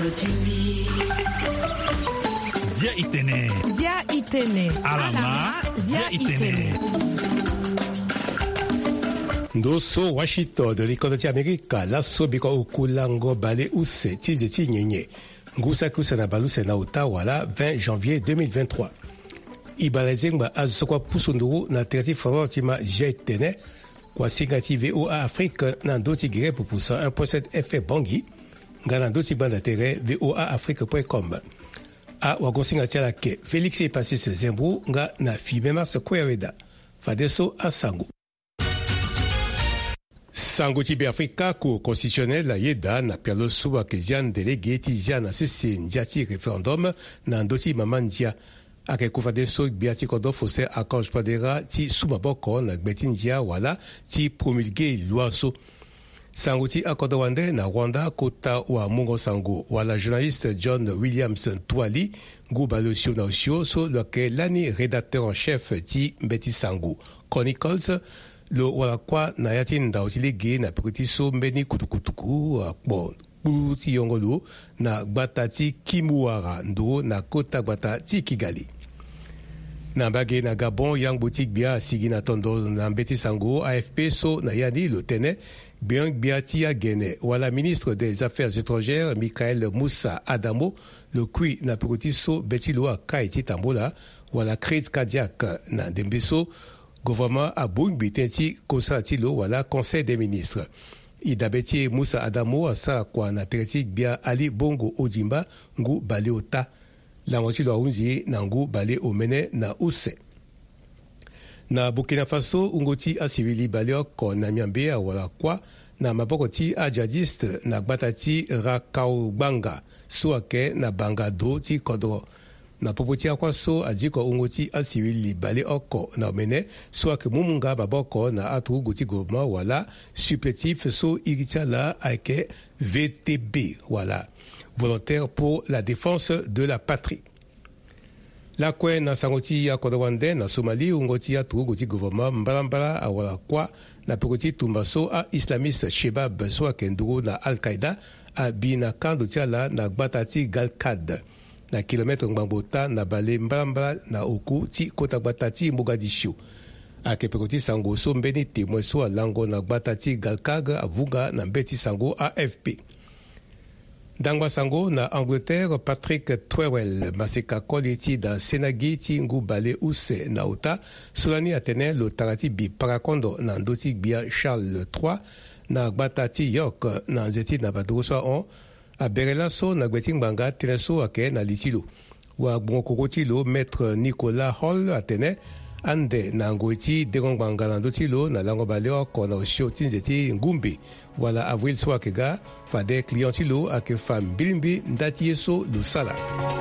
Zia Itene. Alama Zia Itene. Ndoso Washington de l'école d'Amérique, la sobiko ukulango bale use tizeti nyenye. Ngusa kusana baluse na Ottawa la 20 janvier 2023. Ibalezengba azokwa pusunduru na terti favortima jetene kwa singati VOA Afrique na ndoti gire pupusa 1.7 FM Bangi ngana ndoti banda tere voaafrique.com. A wagonsinga tiala ke Félix Epasis Zembou nga na Fibema Sekweweda Fadeso Asango. Sango Tibi Afrika Cour constitutionnelle yeda na pialo suwa kezian délégué tizia na sisi njati référendum na ndoti mamandia ake kufadeso biati kodo fose Archange Padera ti sumaboko na gbetindia wala ti promulgué loi so. Sango ti akodo wande na Rwanda kota wa mungo sango wala journaliste John Williamson Twali gubalosio na osio so loke lani rédacteur en chef ti mbeti sango Chronicles lo wala kwa na yati ndaotilege na pekutiso mbeni kutukutuku bon ti yongolo na gbata ti Kimuara ndo na kota gbata ti Kigali. Na bage na Gabon yang boutique bia sigi na tondo na mbeti sango AFP so na yani lo tene bien biati ya gene wala ministre des affaires étrangères Michael Moussa Adamo le kui na pekutiso betilo akaiti tambola wala crise cardiaque na dembeso gouvernement a bungbi tenti konsatilo wala conseil des ministres. Idabeti Moussa Adamo asa kwa na tereti bia Ali Bongo Odimba ngu bale ota. Langotilo aunzi na ngu bale omene na use. Na Burkina Faso ungoti asivili bale oko na miambe wala kwa na mabokoti a jadiste na gbatati Rakaubanga suake na bangado ti kodro. Na popoti akwa so ajiko ungoti asivili bale oko na omene suake mumunga baboko na atu goti goma wala supplétif so irichala ake VTB wala volontaire pour la défense de la patrie. La kwe na sangoti ya kodawande na Somalie ungoti ya goti gouvernement mbalambala awala kwa na pekoti tumbaso a islamiste Shebab so kenduro na Al-Qaeda a bina kando tiala na gbatati Galkad na kilometre ngbambota na bale mbalambala na oku ti kota gbatati Mogadishu. Ake pekoti sango so mbeni témoin so alango na gbatati Galkag avunga na mbeti sango AFP. Dangwa sango na Angleterre Patrick Twewell maseka koliti da Senagi ti ngu bale use na ota solani atene lo tarati bi parakondo na ndoti bia Charles III na gbatati York na nzeti na badrosa on a berela so na gbeti ngbanga teneso ake na litilo wa gbongokotilo maître Nicolas Hall atene ande na ngoti degongbanga na ndotilo na lango baleo kona osio tinzeti ngumbi wala avril swakega fade clientilo ake fam bilimbi ndati yeso lusala.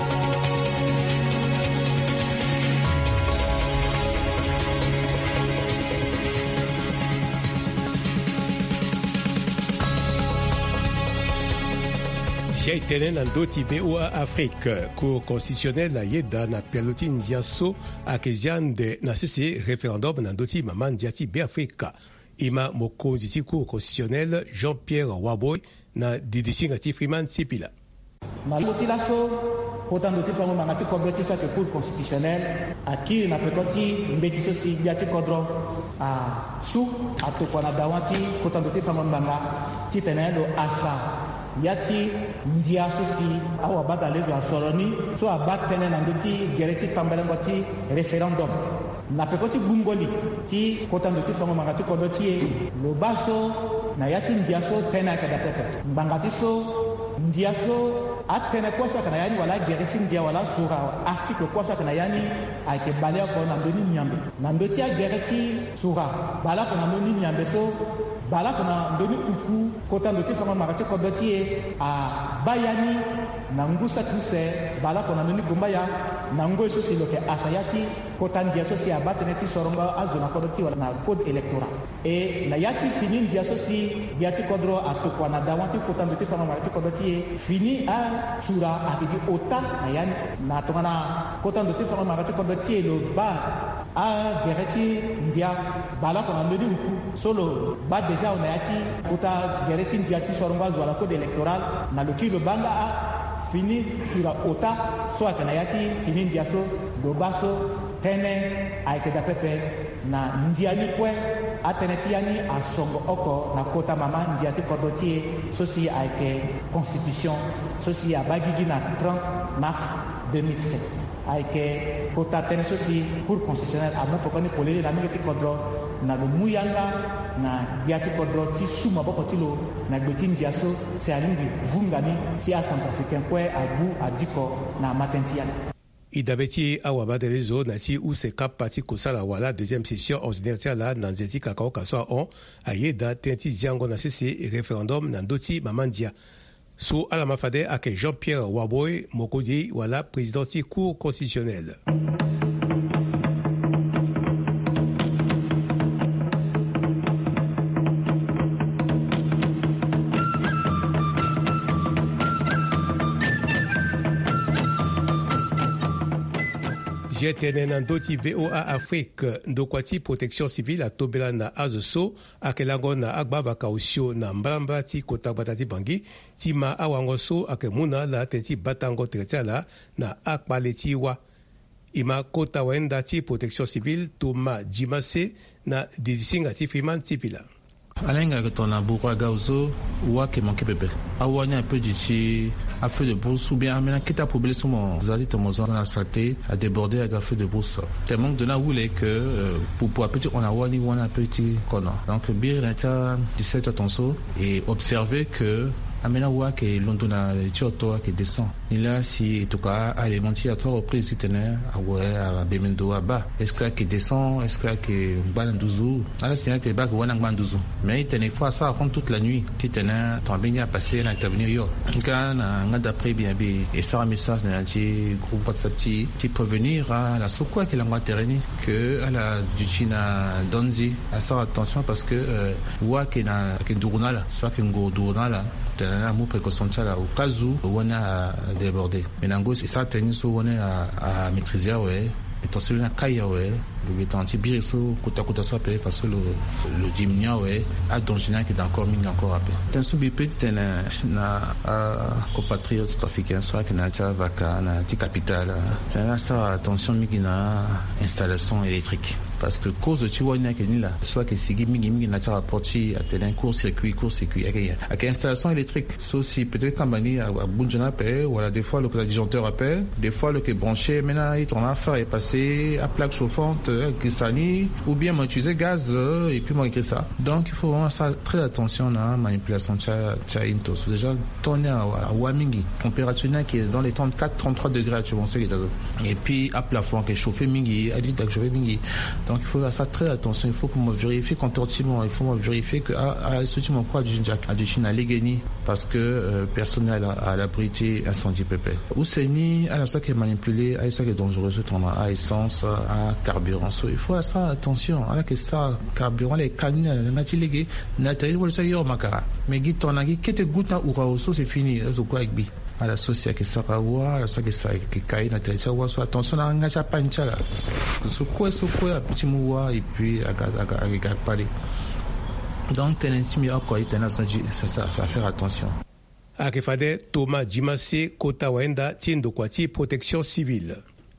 Jaitene na ndoti VOA Afrique Cour constitutionnelle yeda na pialoti ndiaso akeziande na sisi référendum na ndoti maman diati be Afrika ima mokonzi ti Cour constitutionnelle Jean-Pierre Waboy na didisinga ti Freeman Sipila. Na loti laso potan doti fango mangati kobeti sa ke Cour constitutionnelle akiri na pekoti mbeti so si diati kodro a su atokwa na dawati potan doti fango manga ti tenendo asa yati ndia sosi awa bada lezo asoroni so abatene na ndoti gereti tambalengo ti référendum na pekoti bungoli ti kota ndoti fango mangati kodoti lo baso na yati ndia so tena kada pepe mbangati so ndia so atene kwa so kana yani wala gereti ndia wala sura article kwa so kana yani ake balea ko na ndoni nyambe na ndoti a gereti sura bala ko na ndoni nyambe so bala kuna ndoni uku kota ndoti fama marate kodoti a bayani na ngusa kuse bala kuna ndoni gomba ya na ngo so siloke asayati kota ndia so si abatene ti soronga azona kodoti wala na code électoral e na yati fini ndia so si biati kodro atokwa na dawanti kota ndoti fama marate kodoti fini a sura akidi ota na yani na tongana kota ndoti fama marate kodoti lo ba a gereti ndia bala kuna ndoni uku solo ba on a dit kota gereti ndiati soronga wala code électoral na lokilo banga a fini sur ota so akanayati fini ndiaso dobaso tene aikeda pepe na ndiani kwe ateneti yani asongo oko na kota mama ndiati kodotie sosi aike constitution sosi abagigi na 30 mars 2007 aike kota tene sosi cour constitutionnelle amo pokoni polele na mingeti kodro na lo muyanga na biati kodro ti suma boko tilo na gbeti ndiaso se alingi vungani si a centrafricain kwe abu adiko na matentiana idabeti awaba de zo na ti use kap parti kosala wala deuxième session ordinaire tiala na nzeti kakao kaswa on ayeda tenti ziango na sisi référendum na ndoti mamandia so ala mafade ake Jean-Pierre Waboy mokodi wala président ti cour constitutionnelle. Jetene na ndoti VOA Afrique ndokwati protection civile atobela na azoso akelango na agbaba kausio na mbamba ti kotabata ti bangi ti ma awango so akemuna la tenti batango teretiala na akpale ti wa ima kota wenda ti protection civile Thomas Jimase na didisinga ti Freeman Tipila. Alenga que ton aboura gauzo ou à qui manque bébé. Awani un peu d'ici à feu de brousse ou bien amener quitte à problème sur mon zali tomozan dans la saleté à déborder avec un feu de brousse. Tellement de là où est que pour petit on a wani ou un petit corner. Donc bien l'inter 17 attention et observer que amena wa ke londona chioto ke descend il a si en tout cas aller mentir à trois reprises tenir à ouais à bemendo aba est-ce que descend est-ce que banduzu alors c'est que bak wana banduzu mais il tenait fois ça raconte toute la nuit qui tenait ton bien passer l'intervenir yo quand on d'après bien et ça un message dans un groupe WhatsApp qui prévenir à la sokwa que la maternité que à la du China donzi à ça attention parce que wa ke na ke durunala soit que ngordurunala un mot précaution au cas où on a débordé. Mais en gros, c'est ça, tennis où on est à maîtriser, ouais. Et ton celui-là, kaya, ouais. Le temps antibiriso, kota soit payé face le dimnia, ouais. À Donjina qui est encore mis encore à paix. T'as un sous-bipé, t'as un compatriote africain, soit qui n'a pas vaca, n'a pas capital. T'as un ça, attention, migina, installation électrique. Parce que cause de Chihuahua là, soit que si mingi n'a pas rapporté à tel un court-circuit, avec installation électrique. Sauf si peut-être quand mani à Bunjana paye, ou à des fois le disjoncteur appelle, des fois le qui est branché, maintenant il tourne à faire et passer à plaque chauffante, cristallini, ou bien utiliser gaz et puis écrit ça. Donc il faut vraiment ça très attention à manipulation de intos. Déjà tourner à Wamingi, température qui est dans les 34-33 degrés, tu vois, et puis à plafond qui est chauffé mingi, à dit chauffé mingi. Donc il faut faire ça très attention, il faut que me vérifie continuellement, il faut me vérifier que ce qui m'envoie du Chine à l'égénie parce que personnel à l'abrité incendie pépé. Ou c'est ni à la fois qui est manipulé, à la fois qui est dangereux, à essence, à carburant. Il faut faire ça attention, à la que ça carburant les canines n'a pas légué, n'a pas été ça yo makara. Mais qui t'en a qui te goûte à ouraoso c'est fini, c'est quoi avec bi. À la société qui sera à la société qui caille na télé ça soit attention à ngacha pancha là ce quoi petit moua et puis à parler donc t'es intime à quoi t'es ça faire attention akefade Thomas Jimase kota waenda tindo kwati protection civile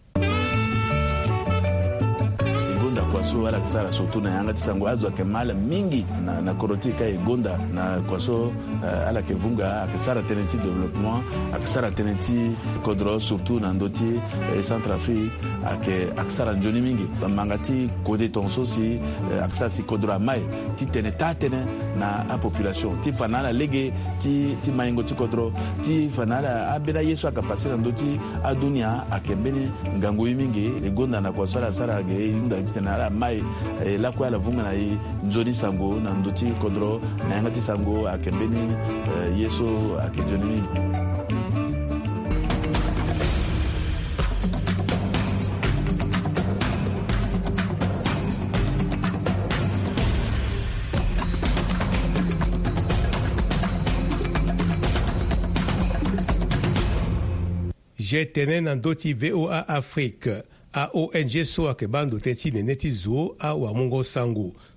kwaso ala kisara surtout na yanga tisango azwa kemala mingi na korotika egonda na kwaso ala kevunga akisara tenenti développement akisara tenenti kodro surtout na ndoti Centrafrique akisara njoni mingi mangati kode tonso si akisara si kodro mai ti tenetane na a population ti fanala lege ti maingo ti kodro ti fanala abela yesu akapasira ndoti adunia akembeni ngango mingi egonda na kwaso ala sara ge inda tena mai la kwa la vunga na nzoni sango na ndoti kodro na yangati sango akembeni yeso akejoni jetene na ndoti VOA Afrique a ONG so akebando tenti neneti zo a wa mungo sango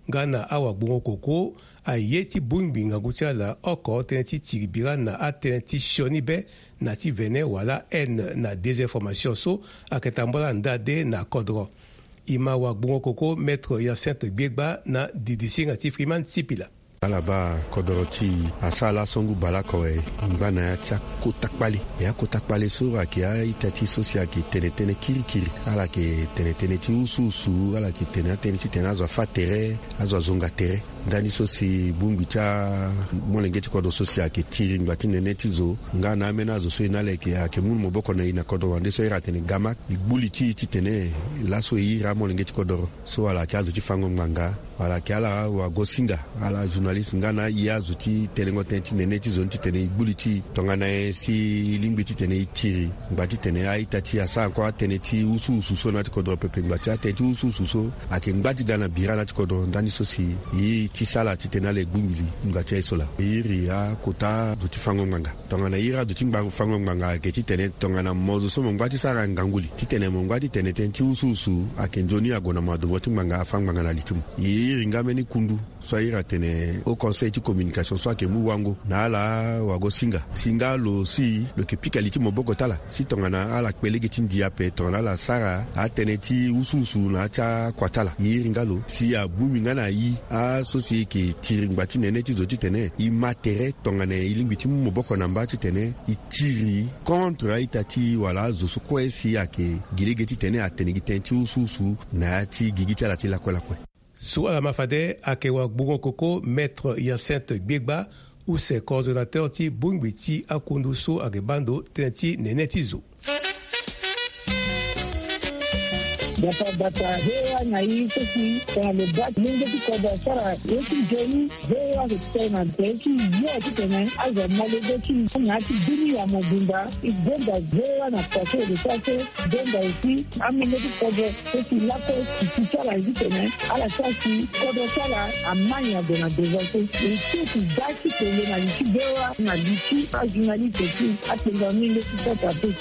ngana awa bungo koko aye ti bungbi ngangu tia la oko tene ti tiribira na atene ti shoni be na ti vene wala haine na désinformation so aketambola ndade na kodro ima wa bungo koko maître Hyacinthe Biegba na DDC ngati Freeman Sipila alaba kodoroti asala songu balakoe ngana ya tia kotakpali ya kotakpali sura ki ya itati sosia ki tenetene kirikiri ala ki tenetene ti ususu ala ki tenetene ti tena zo fatere azo zonga tere ndani sosi bumbi cha molengeti kodo sosia ki tiri ngati neneti zo ngana amena zo so inale ki ake mun moboko na ina kodo wande so iratene gamak ibuli ti tene laso ira molengeti kodo so ala ki azo ti fango nganga ala ki ala wa gosinga ala journaliste ngana iya zuti telengo tenti neneti zonti tene ibuli ti tongana si lingbi ti tene itiri ngati tene aita ti asa ko tene ti usu so na ti kodo pepe ngati atenti usu so ake ngati gana birana ti kodo ndani sosi yi ti sala ti tene le gbumili ngati isola iri ya kota duti fango nganga tongana ira duti ngbangu fango nganga ke ti tene tongana mozo so ngati sara nganguli ti tene ngati tene tenti usu ake njoni agona madu voti nganga fango nganga na litimu iri ngameni kundu so ira tene au conseil de communication soit que muwango na ala wago singa lo si le ke pikaliti moboko tala si tongana ala kwelege tindia pe tongana la sara ateneti ususu na cha kwatala yiringalo si abumi ngana yi a sosi ke tiringbati neneti zoti tene i matere tongana ilingiti moboko namba ti tene i tiri contre itati wala zo so kwesi ake giligeti tene atenegi tenti ususu na ti gigiti ala ti la kwela kwe sous la mafade akewa bungo koko maître Hyacinthe Biegba ou ses coordonnateurs ti bungbi ti akunduso agebando tenti nenetizo Bata hewa na hii sisi kwa mbati mingi tukoda sara yetu jeni hewa kutena teki yote tena aza mmoja tu ngati dini ya mobimba ibonda hewa na pase de pase bonda ici amine tukoda sisi lako kitala hivi tena ala sasi kodo sala amanya de na devote ici daki tele na ici hewa na ici ajunalite tu atenda mingi tukoda tu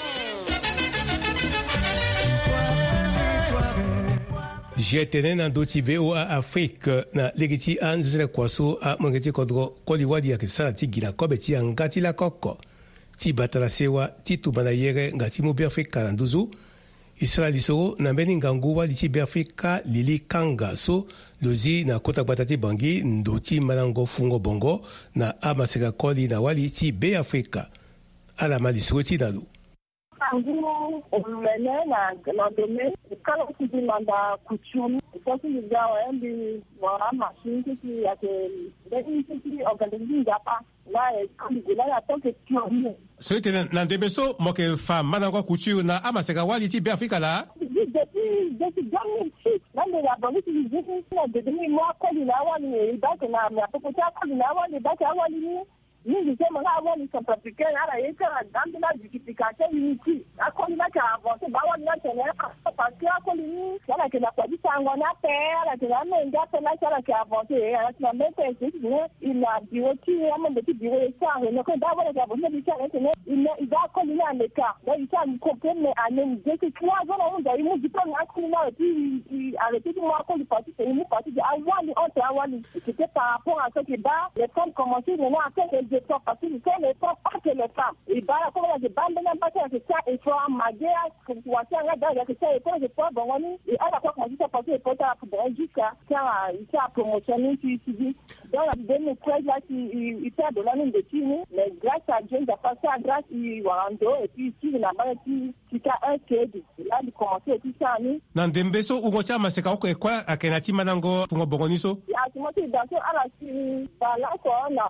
jetene na doti VOA Afrique na legiti anzile kwaso a mongeti kodro koliwadi ya kisala ti gila kobe ti ngati la koko ti batala sewa ti tubana yere ngati mu Afrika na nduzu Israeli so na mbeni ngangu wali ti Afrika lili kanga so lozi na kota batati bangi ndoti malango fungo bongo na amaseka koli na wali ti Afrika ala mali so ti dalu Angulo umene na domaine kala kujimanda kuchumi sasa ni gawa ndi wa machine ki yake ndani ki organizing hapa na kujila ya toke kioni soite na ndebeso moke fa manango kuchu na amaseka wali ti Afrika la depuis 2006 nande ya bonisi hizi na dedemi mwa koli na wali baki na mapoko cha koli na wali baki awali ni mingi sema na wali Centrafricain ala yeka ndambila justification unity akoli na ka avancer ba wali na tene parce que akoli ni ala ke na kwa disanga na pe ala ke na menga pe na ala ke avancer ala na mete ni il a bioti ama de biro ça ne ko da wala ka bonne bi ça ne il va akoli na le cas donc il ça comprendre ane de que quoi voilà on a eu du temps akoli na puis arrêter moi akoli parti c'est une partie de awali entre awali c'était par rapport à ce que bah les femmes commençaient maintenant à faire parce que les femmes pas que les femmes et bah comme on a des bandes même pas que ça et faut amager pour voir ça là que ça et pour je pas bon et à la fois quand ça passer pour ça pour jusqu'à ça promotionner qui dit dans la 2013 là il fait de l'année de Tini mais grâce à Dieu il a passé à grâce il Warando et puis ici il a mal qui a un crédit là il commençait et tout ça ni na ndembeso ugocha maseka ko ekwa akenati manango fungo bogoniso ya timote daso ala si bala ko na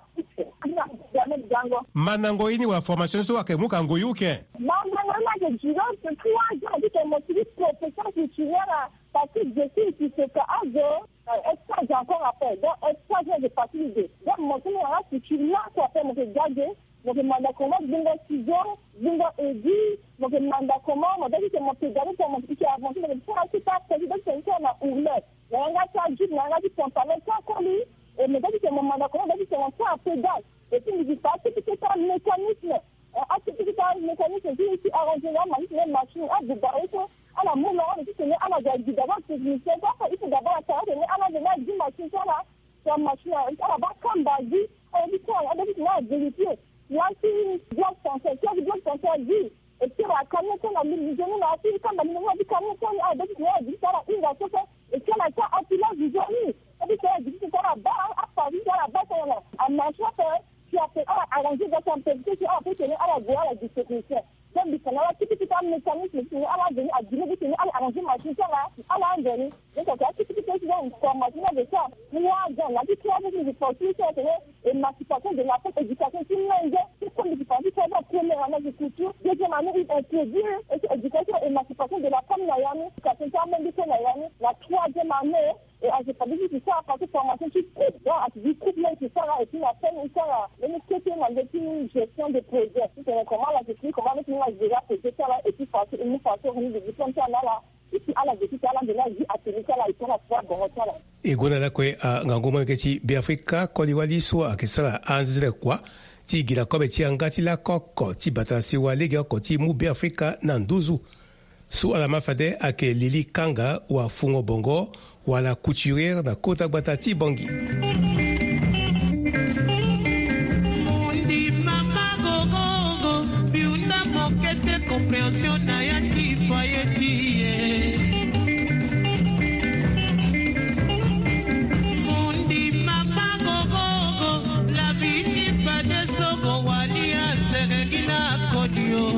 manango ini wa formation so akemuka ngoyuke manango de jiro c'est quoi je dis que mon fils professeur titulaire parce que je suis qui se fait azo extra encore après donc extra de facilité donc mon fils là titulaire quoi faire mon gardé donc manda comment bingo ciseaux bingo edi donc manda comment on dit que mon fils gardé pour mon fils avancer mais ça c'est pas président c'est na ourlet on a ça juste on a dit pantalon ça colis et me dit que mon manda comment on dit que on fait un pédale et puis il dit pas que c'est un mécanisme c'est un mécanisme qui arrange la machine à débarrer à la moule on dit que à la d'abord technicien il faut d'abord ça à la de la machine ça dit. Et puis, la communauté, la vision, la fille, comme la numéro du communauté, a dit qu'il y a une chose, et puis, la cas, a pu la vision. Et puis, il dit que la barre, à Paris, la barre, à machin, qui a fait arranger dans son pays, qui a fait tenir à la voie, la distribution. Donc, il y a un petit mécanisme qui est à la donner, à dire que à arranger ma chose là, à la donner. Donc, il y a un petit peu de formation de ça. Moi, dans la vie, je pense que c'est l'émancipation de la femme, éducation, c'est l'un c'est comme je pense que c'est la première année de culture, deuxième année, il introduit éducation, émancipation de la femme, la troisième année, et je pense que c'est ça, parce que formation qui coupe, du couple, c'est ça, et puis la femme, c'est ça, une gestion de projet, c'est comment la gestion, comment la gérer projet, ça, et puis une façon de diplôme, ça, là, et puis à la gestion, ça, là, de la vie, à tenir ça, là, et puis à faire bon, ça, là. Et qu'on a là, quoi, à Ngangoma, que Biafrika, Koliwali, soit, que ça, là, anzile, quoi, ti gira kobe ti angati la koko, ti batasi wa lege oko ti mu Biafrika na nduzu. Su ala mafade ake Lili Kanga wa fungo bongo, wa la couturière na kota batati bongi. Compréhension n'ayati foyeti Mundi mama gogo la vie pas de sogo wali asergina kodio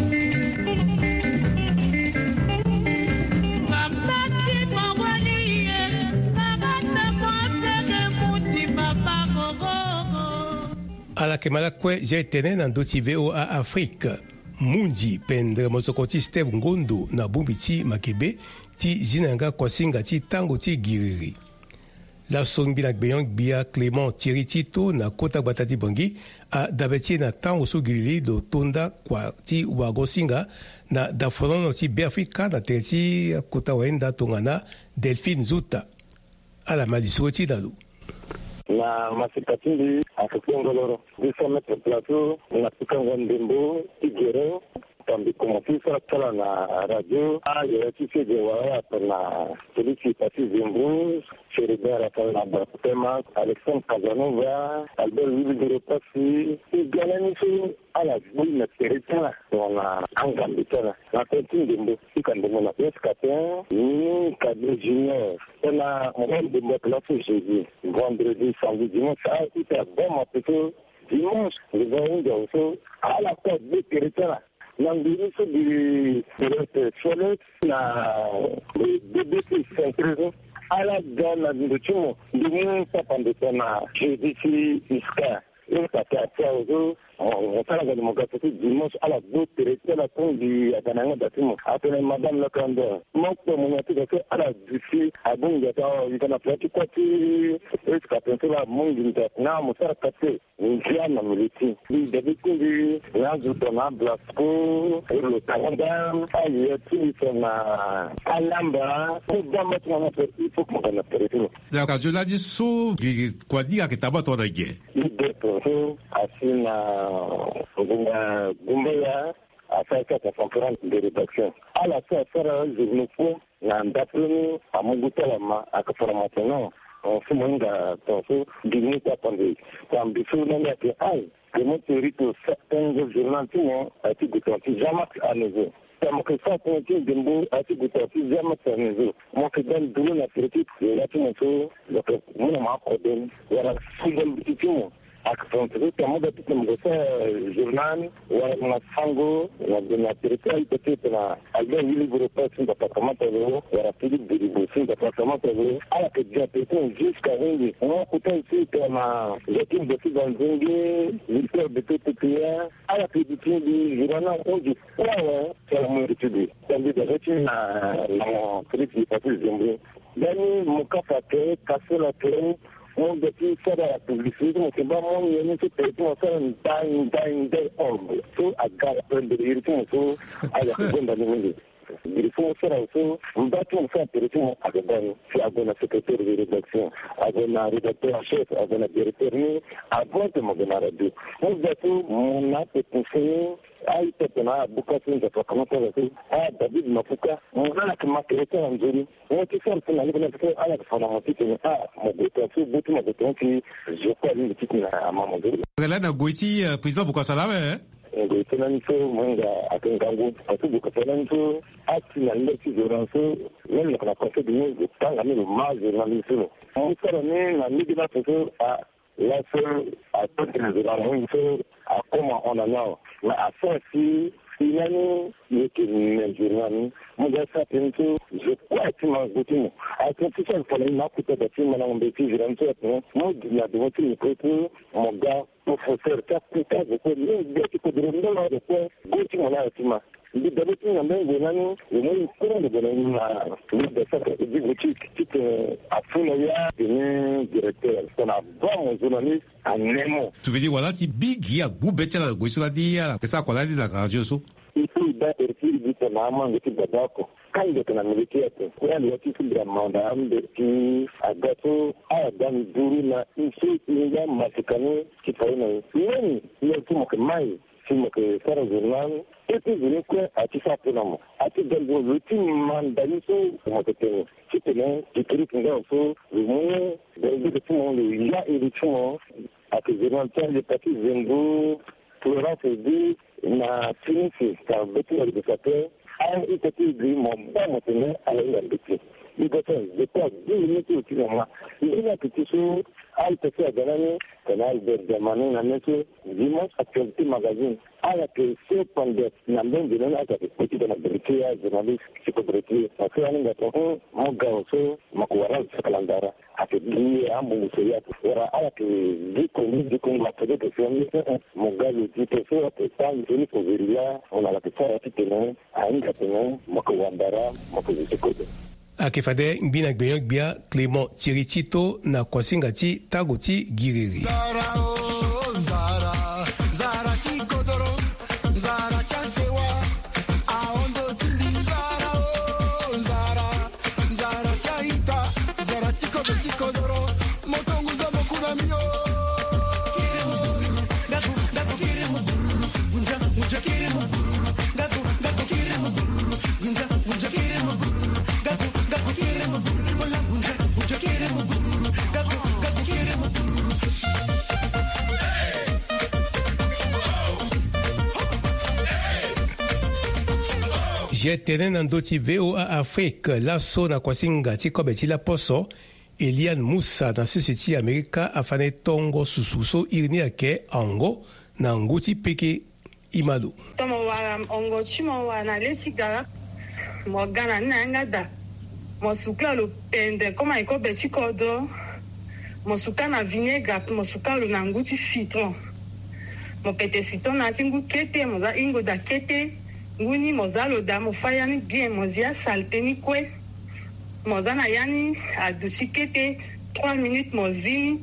Mamati mawali agata mwatege mundi mama gogo Ala kemala kwe jetene na ndoti VOA Afrique. Mundi pendre mosokoti Steve Ngondo na Bumbiti Makebe ti zinanga kosinga ti tango ti giriri. La songbi na gbeyon bia Clément Thierry Tito na kota batati bongi a dabeti na tango su giriri do tonda kwa ti wagosinga na daforono ti Biafrika na terti kota wenda tongana Delphine Zuta. Ala malisoti dalu. Na masikatindi akakongoloro 200 mètres plateau na tukanga ndembo igere tambi komofisa kala na radio ya tisije wa na polisi pasi zimbu Cheribera kala na tema Alexandre Casanova Albert Wilbur Pasi igalani su ala na terita na angambitana na ndembo ikandemo na escatin ni cadre junior na on de plateau jeudi vendredi samedi dimanche ça était bon plutôt dimanche le vendredi aussi à la porte de territoire l'ambiance du soleil na BBC centre à la gamme de tout le monde pas pendant na jeudi iska et ça fait aussi on parle de mon gars dimanche à la botte territoire la pont du Agananga d'Atimo après madame le candidat mon mon que à la d'ici à bon il y a pas quoi qui est capable la monde na mo sara kate ngia na militi ni debiti la zutona blasco le Canada aïe tu na alamba pour dama tu na il faut qu'on a territoire la ka jola di so kwa di ka tabato na ge asina Gumbaya a fait cette conférence de rédaction. À la fin, je me fous, n'importe à mon goût à la formation. On se demande à penser, d'une attendez. Quand il faut même être aïe, que mon territoire, certains journalistes a été déclenché jamais à nouveau. Comme que ça, quand il y a été déclenché jamais à nouveau. Moi, que dans le boulot, la critique, là, tout le monde, mon m'a accordé, voilà, souvent, petit tout. Akifanya kama moja tu mgosa journal wa sango na territoire peut-être na algo ili groupe de département leo ya Philippe de Bossi département leo ala que déjà peut-être jusqu'à lundi on peut ici comme l'équipe de Fidanzingue l'histoire de PPA ala que du journal on dit ouais c'est le monde étudié c'est de retirer la critique parce que j'aime bien mon cas fait casser la clé on depuis faire la publicité, on se bat mon yéni se paye pour faire un dying homme. So à gare de l'irritation, so à la seconde année. Il faut faire aussi, on va tout faire directement à Gabon, si à la secrétaire de rédaction, à la rédacteur en chef, à la directeur, avant de mon radio. On va tout, mon acte conseiller, à Itapena, Bukassin, de comment ça va faire, à David Mapuka, on a la maquette en Joli, on qui fait la liberté à la formation, à mon béton, tout le monde qui, je crois, une petite à maman de. Là, Goiti, président Bukassalame, hein? ngo tenani so manga akangango atubu kapelani so ati na ndeti zoranso même na conseil de nous tanga ni ma journaliste on sera né na midi na so a la so a toute la journée a comment on a là mais à ça si Finani, il est une journée. Moi, ça, je crois que ma routine. À ce que ça, pour les marques de bâtiment, on a été vraiment tout. Moi, il y a devant une côté, mon gars, pour faire ça, plus tard, je peux le dire que de l'homme, de quoi, goûter mon artiment. Il est d'abord une amène de l'année, et moi, il faut de donner de ça, et du boutique, qui à fond, il y a un directeur. On a bon journaliste à Nemo. Tu veux dire, voilà, si Big, il y a Boubet, la Guisula Dia, que ça, qu'on a dit la radio. Il faut d'être ici, dit que maman, de tout d'abord. Quand il est en Amérique, il y a le titre de mandat, qui a gâteau, a dans Durina, ici, il y a Massicano, qui fait une. Même, il y a tout mon maille. Si je fais un journal, et puis je vais à tout ça pour nous. À tout dans vos outils, mandaliso, mon côté. Si tu es tu cliques là aussi, le monde, de tout le monde, il y a et tout le monde, à que je m'entends les petits zendo, Florence et dit, na fini, c'est un petit éducateur, a un petit gris, mon bon maintenant, à la petit. Il doit faire des pas 10 minutes au cinéma. Il y a un petit chose, à l'État de l'année, qu'on a de Manon, la maison, dimanche, actualité magazine. À la que c'est pendant la même de l'année, avec petit de la vérité, journaliste, psychobrité. Parce que l'année d'attente, mon gars aussi, ma couara, ce calendara. À que lui, à mon monsieur, à la que dit qu'on va faire des questions, mon gars, le dit que c'est, à que ça, il finit pour vérifier, on a la petite à petit nom, à une gâteau, ma couandara, ma couandara. Akefade mbina gbeyon gbia Clément Tiritito na kwasingati tagoti giriri. Jetenen nandoti VOA Afrique laso na kwasinga ti kobeti la poso Eliane Moussa na sisiti Amerika afane tongo sususo irni ake ango na nguti peke imalu. Tomo wala ongo chimo wana lesi gara mo gana na ngada mo sukla lo pende koma iko beti kodo mo suka na vinaigre mo suka lo na nguti citron mo pete citron na tingu kete mo za ingo da kete nguni mozalo da mofaya ni bien mozia salte ni kwe mozana yani adusi kete 3 minutes mozini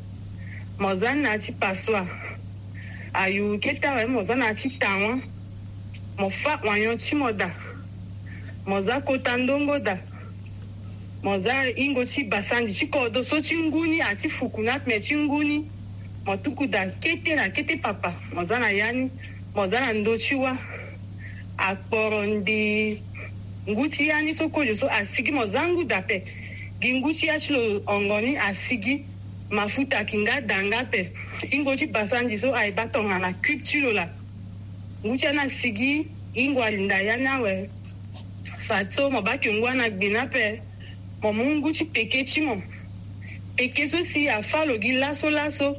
mozana ti paswa ayu keta we mozana ti tawa mofa wanyo ti moda moza kota ndongo da moza ingo ti basandi ti kodo so ti nguni ati fukunat me ti nguni motuku da kete na kete papa mozana yani mozana ndo ti wa akporondi nguti yani sokojo so asigi mozangu dape ginguti ya chilo ongoni asigi mafuta kinga danga pe ingoti basandi so ai batonga na cryptulo la nguti na sigi ingwa linda yana we fatso mo baki ngwa na gbina pe mo mungu ti peke chimo peke so si afalo gi laso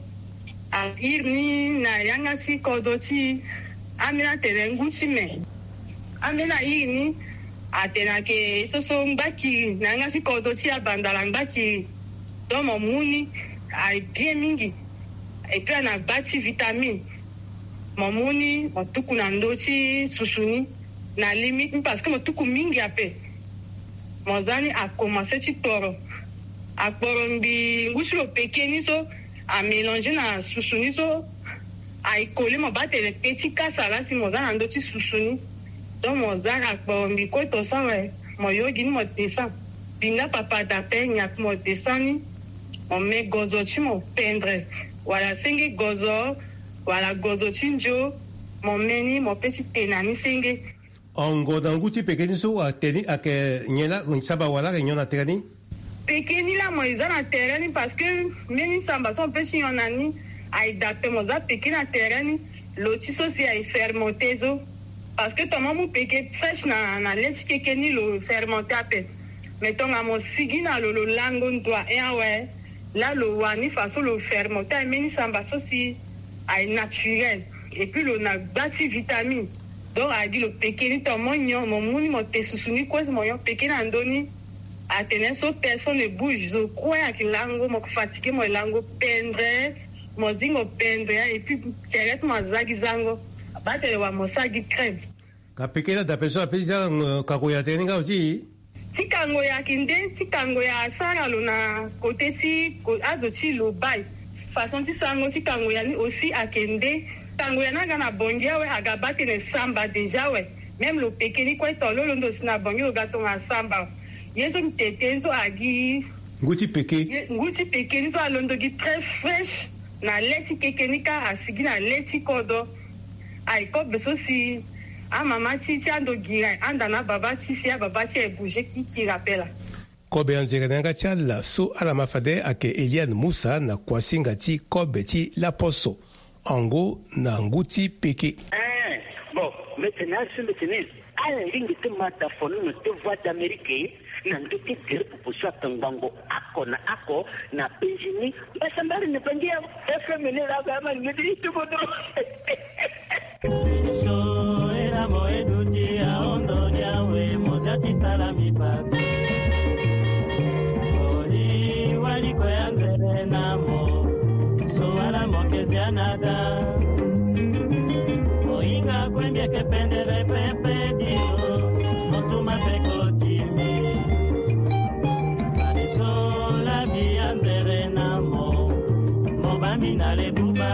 a irni na yanga si kodoti amina terenguti me amena ini atena ke soso mbaki nanga si kodo ti abandala mbaki do mo muni ai bien mingi et puis na bati vitamine mo muni mo tuku na ndoti susuni na limite parce que mo tuku mingi ape mo zani a commencer ti toro akporo mbi ngushilo pekeni so a mélanger na susuni so ai kole mo batele petit kasala si mo zana ndoti susuni donc mon zara pour mi koto sawe mo yogi mo tesa binga papa da penya mo desani on met gozo chi mo pendre wala senge gozo wala gozo chinjo mo meni mo pesi tenani senge ongo da nguti pekeni so ateni ake nyela unsaba wala nyona terani pekeni la mo izana terani parce que meni samba son pesi yonani ai da pe mo za pekena terani loti so si ay fermenté zo parce que toma mu peke fresh na leti keke ni lo fermenté ape mais tonga mo sigi na lo lango ntwa ouais là le wani façon le fermenté meni samba so si ay naturel et puis le na bati vitamine donc a dit le peke ni tomo nyo mo muni mo tesusuni kwezi mo yo peke na ndoni atene so personne ne bouge zo kwa kilango mo fatigué mo lango pendre mo zingo pendre et puis keret mo zagi zango batele wa mo sagi crème kapekela da peso apesa kakoya teninga aussi tikango ya kinde tikango ya sara lo na côté si azo ti lo bai façon ti sango tikango ya ni aussi akende tango ya nanga na bongia we agabate ne samba déjà we même le pekeni kwa to lo ndo sina bongia gato na samba yeso mtetenzo agi nguti peke so alondo gi très fraîche na leti kekenika asigi na leti kodo ay ko beso si a mama ti ando gira anda na baba ti si a baba ti e bouger qui rappelle kobe anzere nanga tiala so ala mafade ake Eliane Moussa na kwasinga ti kobe ti la poso ango na nguti peke bon maintenant ala ringi te mata fonu no te voix d'Amérique na ndoke dire pour ça tangango ako na penjini basambari ne pangia FM ne la gama ne di to bodo so era mo eduti a ondo yawe mozati salami pa ori wali ko yanzere namo so ala mo kezianada oinga kwembia kependere pepe dio motuma pekoti minale buba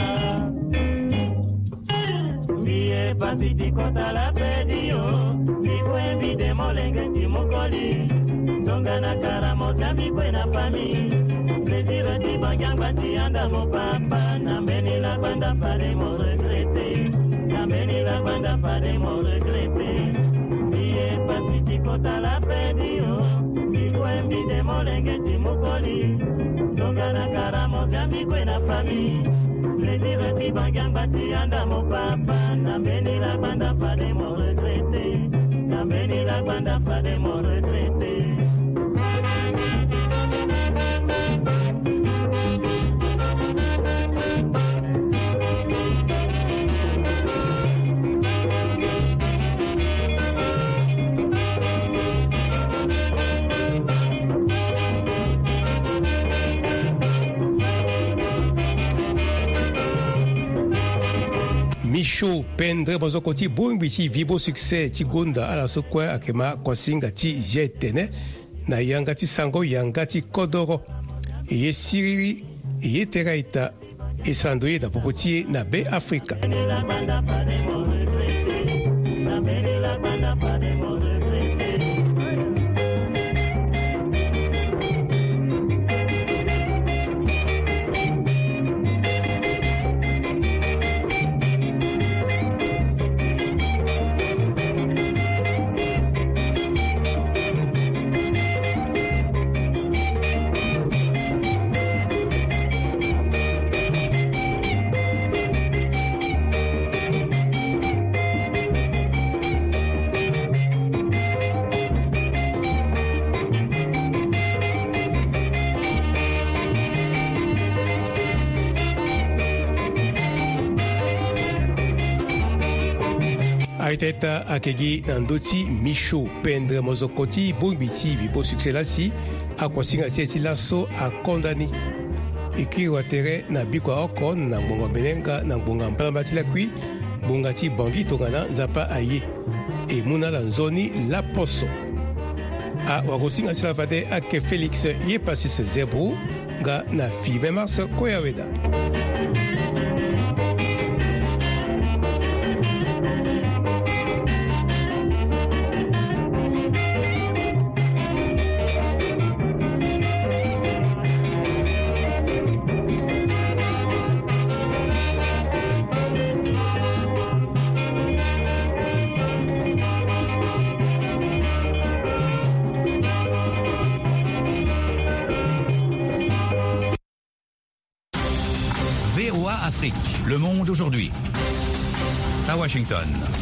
biye pasiti kota la pedio mikwe bide molenge timukoli tonga na karamo sami kwe na fami plaisir ti bangyangba ti anda mo papa na mbeni la banda pare mo regrete na mbeni la banda pare mo regrete biye pasiti kota la pedio mikwe bide molenge timukoli tonga na karamo sami kwe na fami plaisir ti bangyangba ti anda mo papa na mbeni la banda pare mo regrete na mbeni la banda pare mo regrete. Michaud pendre bozoko ti bongbi ti vibo succès ti gonda ala so kue akema kwasinga ti jetene na yanga ti sango yanga ti kodoro eye siriri eye teraita e sando ye da popo ti na be Afrika aiteta akegi na ndoti Michaud pendre mozokoti bongbi ti vibo succès lasi akwasinga ti ti laso akondani ekiri wa tere na bikwa oko na ngbonga benenga na ngbonga mpalamba ti lakui bonga ti bangi tongana nzapa aye e muna la nzoni la poso a wakosinga ti lavade ake Félix ye pasis zebro nga na fibe mars koyaweda Afrique. Le monde aujourd'hui. à Washington.